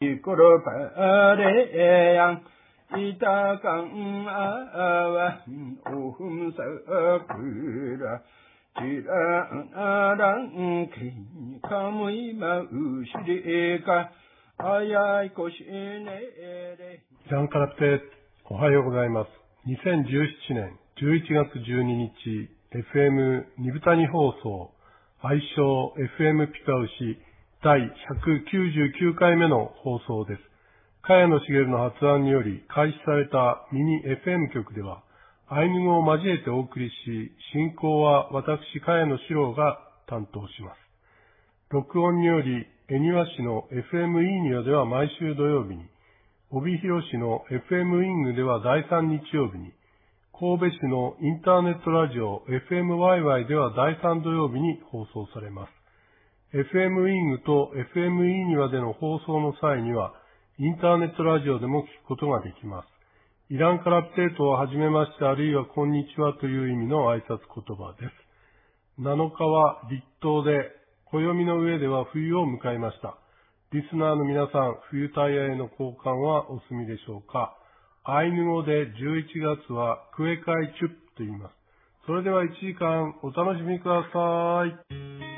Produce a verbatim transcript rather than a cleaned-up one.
Ikoro pare yang ita kang awa ohum sakura tira arang ki kamui ma ushiri ka ayai koshine re。 ジャンカラプテ、おはようございます。にせんじゅうななねんじゅういちがつじゅうににち エフエム ニブタニ放送愛称 エフエム ピカウシだいひゃくきゅうじゅうきゅうかいめの放送です。茅野茂の発案により開始されたミニ エフエム 局ではアイヌ語を交えてお送りし、進行は私茅野史郎が担当します。録音により恵庭市の エフエム イーニョでは毎週土曜日に、帯広市の エフエム ウィングではだいさん日曜日に、神戸市のインターネットラジオ エフエムワイワイ ではだいさん土曜日に放送されます。エフエム ウィングと エフエム イーニワでの放送の際には、インターネットラジオでも聞くことができます。イランカラプテートをはじめましてあるいはこんにちはという意味の挨拶言葉です。なのかは立冬で、暦の上では冬を迎えました。リスナーの皆さん、冬タイヤへの交換はお済みでしょうか。アイヌ語でじゅういちがつはクエカイチュップと言います。それではいちじかんお楽しみください。